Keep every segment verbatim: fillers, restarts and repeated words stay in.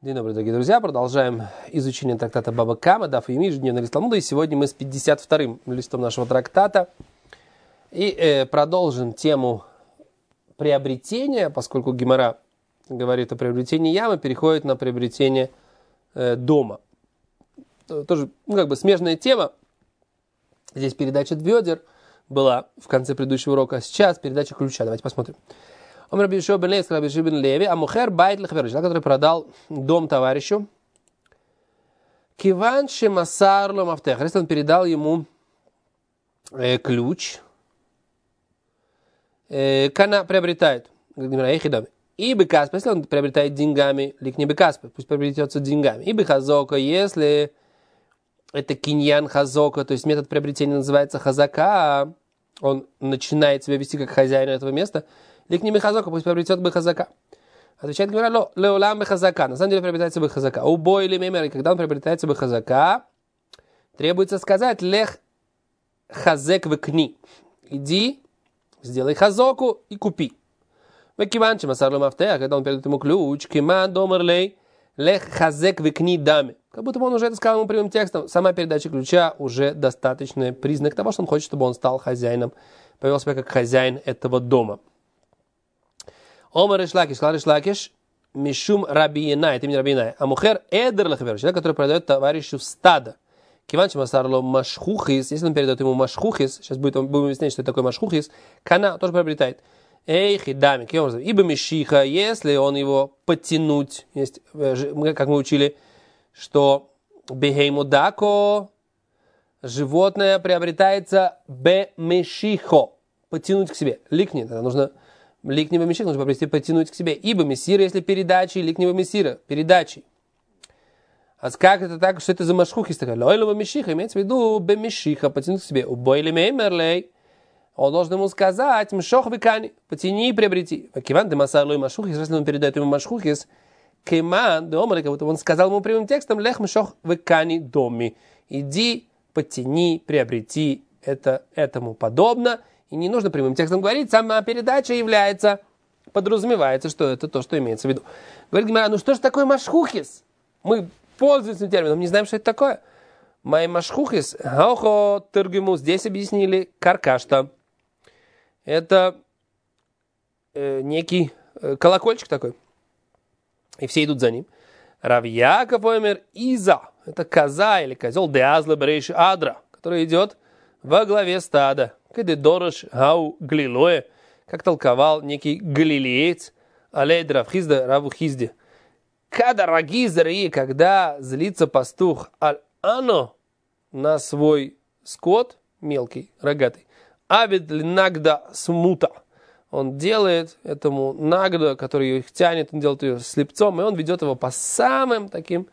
День добрый, дорогие друзья. Продолжаем изучение трактата Баба Кама, даф Йоми, ежедневный лист Талмуда. И сегодня мы с пятьдесят вторым листом нашего трактата. И э, продолжим тему приобретения, поскольку Гемара говорит о приобретении ямы, переходит на приобретение э, дома. Тоже, ну, как бы смежная тема. Здесь передача Двёдер была в конце предыдущего урока, а сейчас передача ключа. Давайте посмотрим. Омар Раби Йошуа бен Леви, сказал Раби Йошуа бен Леви, а мухер байт лехавер, человек, который продал дом товарищу. Киван шемасар ло мафтех, если он передал ему э, ключ, э, кана приобретает, и бекаспа, если он приобретает деньгами, лик не бекаспа, пусть приобретется деньгами. И бехазока, если это киньян хазока, то есть метод приобретения называется хазака, он начинает себя вести как хозяин этого места, лик не бехазока, пусть приобретет бехазака. Отвечает Гемара, леулам бехазака, на самом деле приобретается бехазака. Убой или мемер, когда он приобретается бехазака, требуется сказать лех хазек векни. Иди, сделай хазоку и купи. Векиван чемасар мафтех, когда он передает ему ключ, киман домерлей, лех хазек векни даме. Как будто бы он уже это сказал ему прямым текстом. Сама передача ключа уже достаточный признак того, что он хочет, чтобы он стал хозяином, повел себя как хозяин этого дома. Омар Ишлакиш, сказал Ишлакиш, Мишум Рабиенай, это имя Рабиенай. А мухер эдер лахавер, человек, который продает товарищу стадо. Киван чемасарло машхухис, если он передает ему машхухис, сейчас будет, будем объяснять, что это такое машхухис, кана тоже приобретает. Эй, хидами, каким образом? Ибо мишиха, если он его подтянуть, есть, как мы учили, что бехейму дако, животное приобретается бе мишихо, подтянуть к себе. Ликнет, это нужно... Ликнева миших нужно попросить подтянуть к себе. Ибо мессира, если передачи, ликнева мессира, передачи. А как это так, что это за машхухис такая? Лойлова мишиха, имеется в виду бе мишиха, подтянуть к себе. Убойли меймерлей. Он должен ему сказать, мшох векани, потяни и приобрети. Киван де масарлой машхухис, если он передает ему машхухис, кеман де омар, как будто он сказал ему прямым текстом, лех мшох векани доми. Иди, потяни, приобрети. Это этому подобно. И не нужно прямым текстом говорить, сама передача является, подразумевается, что это то, что имеется в виду. Говорит Гемара, ну что же такое машхухис? Мы пользуемся термином, не знаем, что это такое. Май машхухис, хаохо тыргему, здесь объяснили каркашта. Это э, некий э, колокольчик такой. И все идут за ним. Рав Яков омер иза, это коза или козел, деазла берейши адра, который идет во главе стада. Когда дорож гау глилое, как толковал некий галилеец, алейд равхизда раву хизде. Когда рагизри, когда злится пастух, аль ано на свой скот, мелкий, рогатый, абид нагда смута. Он делает этому нагда, который их тянет, он делает ее слепцом, и он ведет его по самым таким,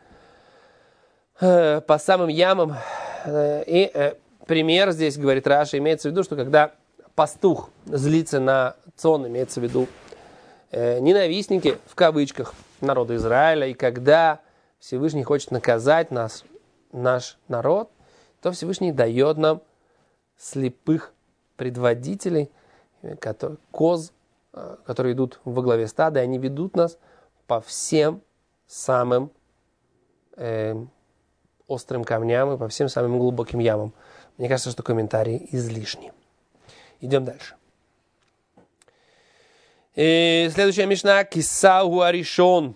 э, по самым ямам, э, и э, пример здесь, говорит Раша, имеется в виду, что когда пастух злится на цон, имеется в виду э, ненавистники, в кавычках, народа Израиля, и когда Всевышний хочет наказать нас, наш народ, то Всевышний дает нам слепых предводителей, которые, коз, э, которые идут во главе стада, и они ведут нас по всем самым э, острым камням и по всем самым глубоким ямам. Мне кажется, что комментарий излишний. Идем дальше. И следующая мишна. Кисау аришон.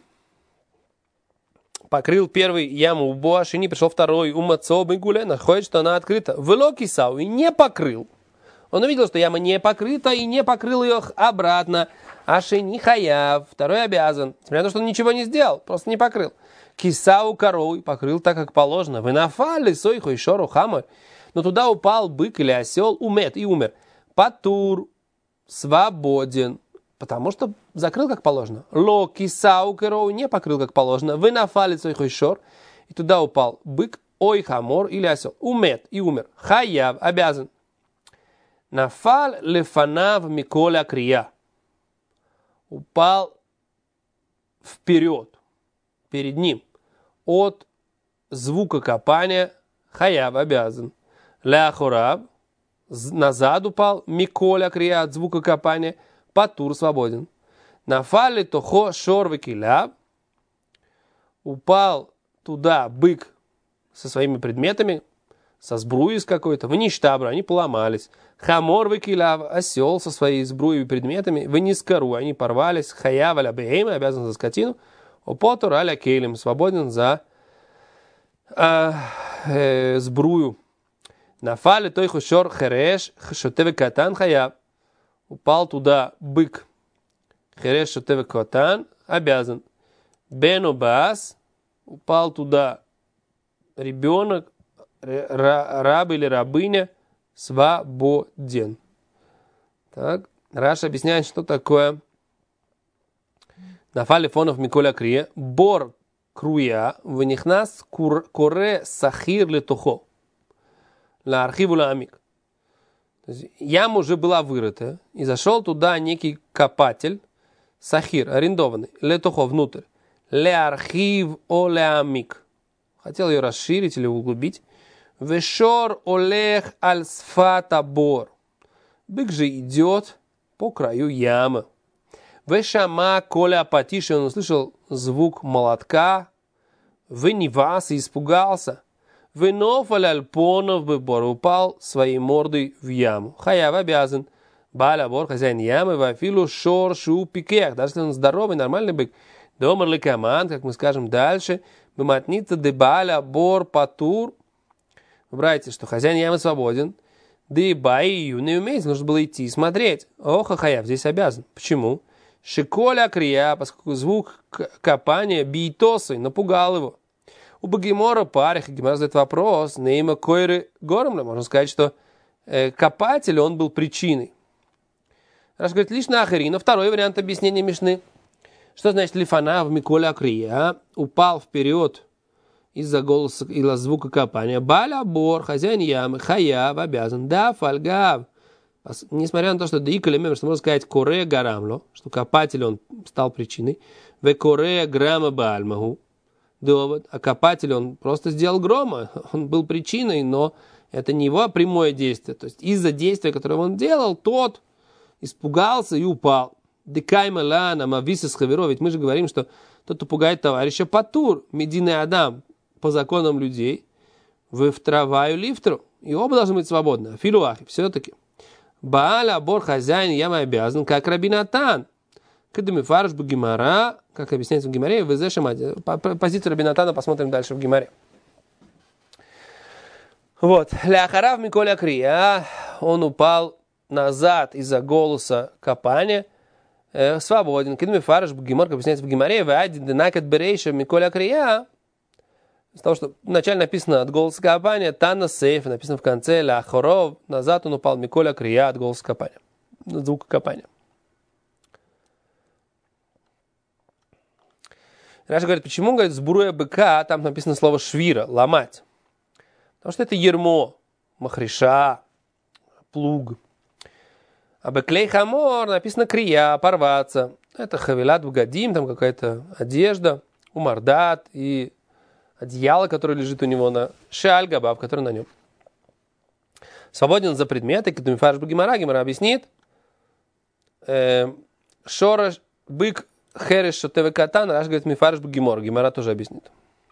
Покрыл первый яму у Боашини, пришел второй у Мацо Бегуле, находит, что она открыта. Вело кисау и не покрыл. Он увидел, что яма не покрыта и не покрыл ее обратно. Ашини хаяв. Второй обязан. Несмотря на то, что он ничего не сделал, просто не покрыл. Кисау корой покрыл так, как положено. Вы нафали сойху и шору хамар. Но туда упал бык или осел, умет и умер. Патур, свободен, потому что закрыл как положено. Ло кисау кероу не покрыл как положено. Вы нафали цой хойшор, и туда упал бык, ой хамор или осел. Умет и умер. Хаяв, обязан. Нафал лефанав миколя крия. Упал вперед, перед ним, от звука копания. Хаяв, обязан. Ляхураб, назад упал, миколя крия от звука копания, патур свободен. Нафали тохо шор векиляб, упал туда бык со своими предметами, со сбруей с какой-то, вништабру, они поломались. Хамор выкиляв, осел со своей сбруей и предметами, вынискару, они порвались. Хаяв аля бейма, обязан за скотину. Опотур аля кейлем, свободен за э, э, сбрую. Нафали той хушор хереш, шотеве катан хаяв. Упал туда бык. Хереш шотеве катан, обязан. Бену бас, упал туда ребенок, раб или рабыня, свободен. Так, Раша объясняет, что такое нафали фонов Миколя Крия. Бор круя, вынихнас коре сахир летухо. Ла архиву ла амик. Яма уже была вырыта, и зашел туда некий копатель, сахир, арендованный, летухо, внутрь. Ле архив о ле амик. Хотел ее расширить или углубить. Вешор олех аль сфата бор. Бык же идет по краю ямы. Вешама коля патиши, он услышал звук молотка. Венивас и испугался. Венов аль альпонов бы бор, упал своей мордой в яму. Хаяв обязан. Баля бор, хозяин ямы, вафилу шор шу пикех. Даже если он здоровый, нормальный бык. Домар лекаман, как мы скажем дальше. Бематница де баля бор патур. Братья, что хозяин ямы свободен. Да и бай ее не умеет, нужно было идти и смотреть. Оха хаяв, здесь обязан. Почему? Шиколя крия, поскольку звук копания бийтосой напугал его. У Багимора парих, Гемара задает вопрос, нейма койры гормля. Можно сказать, что э, копатель, он был причиной. Раш говорит, лишь на ахарина. Второй вариант объяснения Мишны. Что значит лифана в Миколя крия? Упал вперед из-за голоса или звука копания. Баля бор, хозяин ямы, хаяв, обязан. Да, фальгав. Несмотря на то, что даикали мемер, что можно сказать коре гарамло, что копатель он стал причиной. Ве коре грама бальмагу. Довод. А копатель он просто сделал грома. Он был причиной, но это не его прямое действие. То есть из-за действия, которое он делал, тот испугался и упал. Декайма лана мависис хаверо. Ведь мы же говорим, что тот, кто пугает товарища, патур, медийный адам, по законам людей, вы в траваю лифтру, и оба должны быть свободны. Филуахи, все-таки. Бааля бор хозяин ямы обязан, как Рабинатан. Когда мы фарш бу Гемара, как объясняется в Гемаре, в Эзешемаде. Позицию Рабинатана посмотрим дальше в Гемаре. Вот. Ляхарав Миколя Крия, он упал назад из-за голоса копания, э, свободен. Когда мы фарш бу Гемар, как объясняется в Гемаре, в Ади Денакет Берейша Миколя Крия, из того, что вначале написано от голоса копания, Тана Сейф, написано в конце, Ля Хоров, назад он упал, Миколя Крия от голоса копания, от звука копания. Раша говорит, почему, говорит, сбруя быка, там написано слово швира, ломать. Потому что это ермо, махриша, плуг. А беклей хамор написано крия, порваться. Это хавилат вгадим, там какая-то одежда, умардат и одеяло, которое лежит у него на шальгабав, который на нем. Свободен за предметы, когда мифарш Гемара, Гемара объяснит. Э, шораш, бык, хереш, шотеве катан, Раш говорит мифарш Гемор, Гемара тоже объяснит.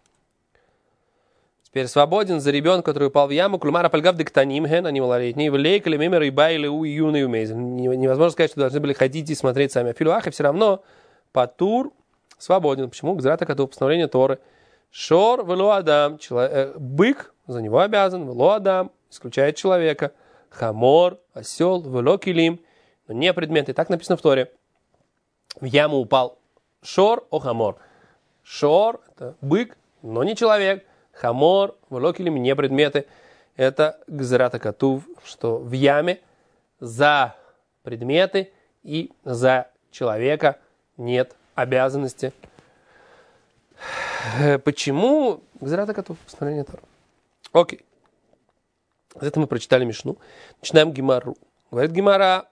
Теперь свободен за ребенка, который упал в яму, клумара пальгав диктаним, ген, они малолетние, влейк или мемер и байли у юный умейзен. Невозможно сказать, что должны были ходить и смотреть сами. Филуахи все равно патур свободен. Почему? Гзрата кату, постановление Торы. Шор вело адам, бык, за него обязан, вело адам, исключает человека. Хамор, осел, вело килим, но не предметы. Так написано в Торе. В яму упал шор о хамор. Шор – это бык, но не человек. Хамор, вело килим, не предметы. Это гзрата катув, что в яме за предметы и за человека нет обязанности. Почему? Гзрата катув, постановление Тора. Окей. За это мы прочитали Мишну. Начинаем Гемару. Говорит Гемара.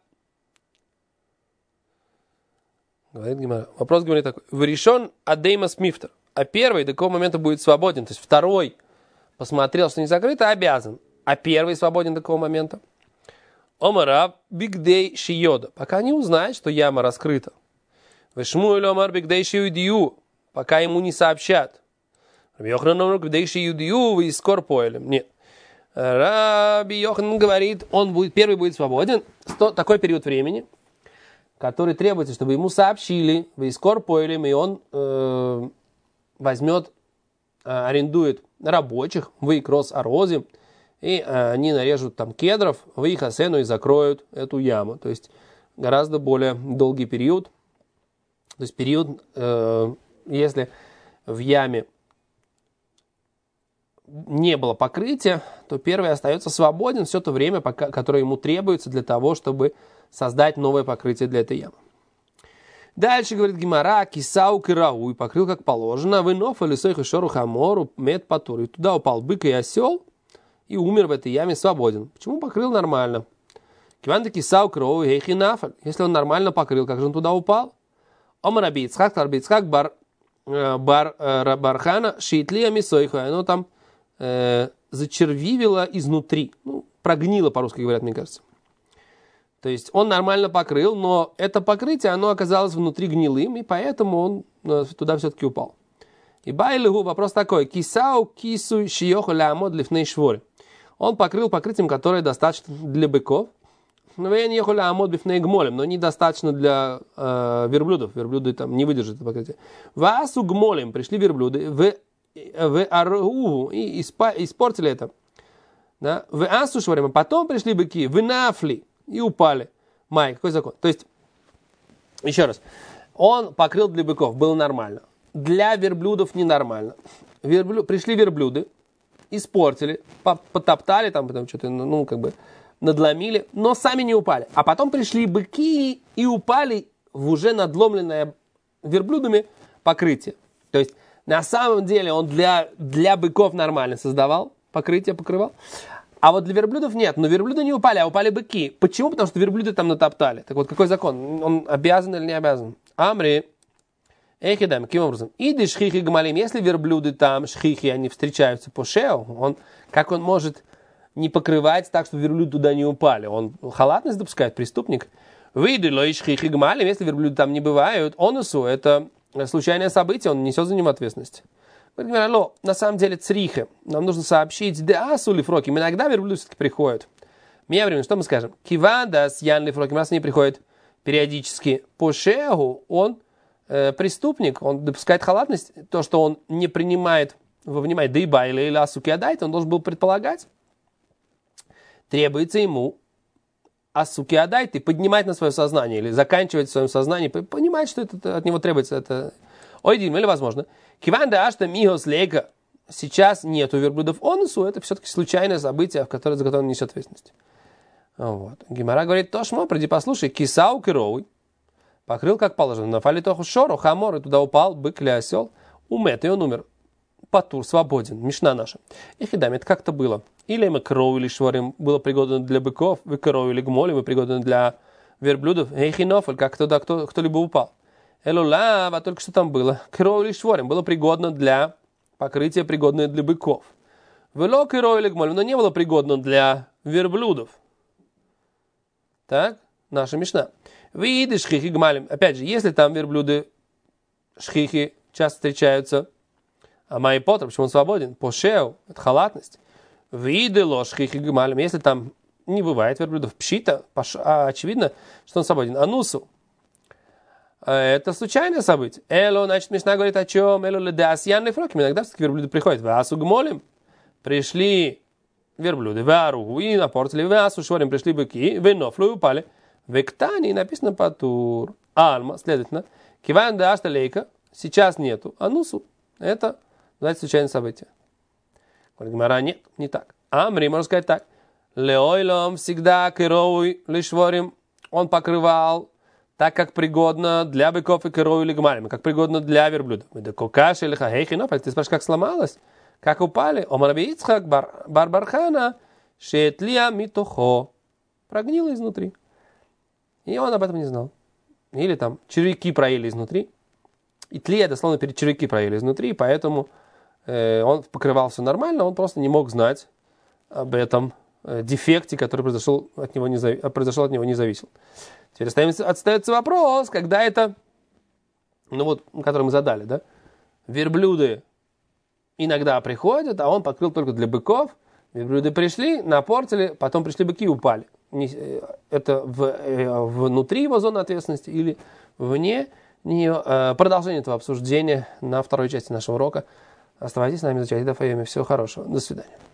Говорит Гемара. Вопрос говорит такой. Врешен адеймас мифтер. А первый до какого момента будет свободен? То есть второй посмотрел, что не закрыто, обязан. А первый свободен до какого момента? Омара бигдей шиода. Пока не узнает, что яма раскрыта. Вешмуэль омар бигдей шиодию. Пока ему не сообщат. Раби Йоханан омер квдейши юдию и скор поэлем. Нет. Раби Йоханан говорит, он будет, первый будет свободен. Сто, такой период времени, который требуется, чтобы ему сообщили, в искор поэлем, и он э, возьмет, э, арендует рабочих, в икрос орози, и э, они нарежут там кедров, в их осену и закроют эту яму. То есть гораздо более долгий период. То есть период, э, если в яме не было покрытия, то первый остается свободен все то время, пока, которое ему требуется для того, чтобы создать новое покрытие для этой ямы. Дальше говорит Гемара, кисау кирау, и покрыл как положено, вынов или сойха шору хамору мед патур. И туда упал бык и осел, и умер в этой яме свободен. Почему покрыл нормально? Киванда кисау кирау и хейхинафаль. Если он нормально покрыл, как же он туда упал? Омар аби Ицхак, тарби Ицхак, бар, бар, бархана, шиитлия мисойха. Оно там э, зачервивило изнутри. Ну, прогнило, по-русски говорят, мне кажется. То есть он нормально покрыл, но это покрытие, оно оказалось внутри гнилым, и поэтому он ну, туда все-таки упал. И байлигу вопрос такой. Кисау кису шиёху лямод лифней швори. Он покрыл покрытием, которое достаточно для быков. Но недостаточно для э, верблюдов. Верблюды там не выдержат это покрытие. Васу гмолем. Пришли верблюды. В, в аргу. И испа, испортили это. Да? В асу шварим. Потом пришли быки. В нафли. И упали. Май, какой закон? То есть, еще раз. Он покрыл для быков. Было нормально. Для верблюдов ненормально. Верблю... Пришли верблюды. Испортили. Потоптали там, потом что-то, ну, как бы... надломили, но сами не упали. А потом пришли быки и упали в уже надломленное верблюдами покрытие. То есть, на самом деле, он для, для быков нормально создавал, покрытие покрывал. А вот для верблюдов нет. Но верблюды не упали, а упали быки. Почему? Потому что верблюды там натоптали. Так вот, какой закон? Он обязан или не обязан? Амри. Эхидам, каким образом? Иди шхихи гмалим. Если верблюды там, шхихи, они встречаются по шею, он, как он может... не покрывать так, чтобы верблюды туда не упали. Он халатность допускает, преступник. Выйдало и шхихи гмалим, если верблюды там не бывают, онусу, это случайное событие, он несет за него ответственность. Говорит, на самом деле црихе, нам нужно сообщить, да асу лифроким, иногда верблюды все-таки приходят. Меня время, что мы скажем? Киванда с ян лифроким, раз они приходят периодически по шегу, он э, преступник, он допускает халатность, то, что он не принимает во внимание, да и байли или асу киадайт, он должен был предполагать. Требуется ему асуки адайт и поднимать на свое сознание, или заканчивать в своем сознании, понимать, что это от него требуется. Это ойдин, или возможно. Киванда ашта мигос лейка. Сейчас нету верблюдов онусу, это все-таки случайное событие, в которое, за которое он несет ответственность. Вот. Гемара говорит, тошмо, приди послушай, кисау кировый, покрыл как положено, нафали тоху шору, хамор, и туда упал бык или осел, умет, и он умер. Патур, свободен, мишна наша. И хидам, это как-то было. Или мы кроу или шварим было пригодно для быков, вы кроу или гмоли, мы пригодны для верблюдов. Эйхинофель, как туда кто, кто-либо упал. Элулава, только что там было. Кроу или шварим было пригодно для покрытия, пригодное для быков. Вело кроу или гмоли, но не было пригодно для верблюдов. Так, наша мишна. Видишь шхихи гмалим. Опять же, если там верблюды, шхихи часто встречаются, а май потр, почему он свободен? По шею, это халатность. Виды ложхихи гмалим. Если там не бывает верблюдов пшита, а очевидно, что он свободен. Анусу. Это случайное событие. Эло, значит, Мишна говорит о чем? Эло ледас ян лефроким. Иногда все-таки верблюды приходят. Васу гмолим. Пришли верблюды. Варугу. И напортили. Васу шворим. Пришли быки. Венофлу и упали. Вектани. Написано патур. Альма. Следовательно. Киван да ашта лейка. Сейчас нету. Анусу. Это, знаете, случайное событие. Говорит Гемара, нет, не так. Амри, можно сказать так. Леойлом всегда кироуй лишворим. Он покрывал так, как пригодно для быков и кироуй или гмалим, как пригодно для верблюдов. Кокаш или хахейхинов, ты спрашиваешь, как сломалось? Как упали? Омар аби Ицхак барбархана шетлия митохо. Прогнило изнутри. И он об этом не знал. Или там червяки проели изнутри. И тлия, дословно, перед червяки проели изнутри, поэтому э, он покрывал все нормально, он просто не мог знать об этом э, дефекте, который произошел от него не, зави... произошел от него не зависел. Теперь остается, остается вопрос, когда это, ну вот, который мы задали, да, верблюды иногда приходят, а он покрыл только для быков. Верблюды пришли, напортили, потом пришли быки и упали. Это в, внутри его зоны ответственности или вне нее. Продолжение этого обсуждения на второй части нашего урока. Оставайтесь с нами, изучайте Даф Йоми. Всего хорошего. До свидания.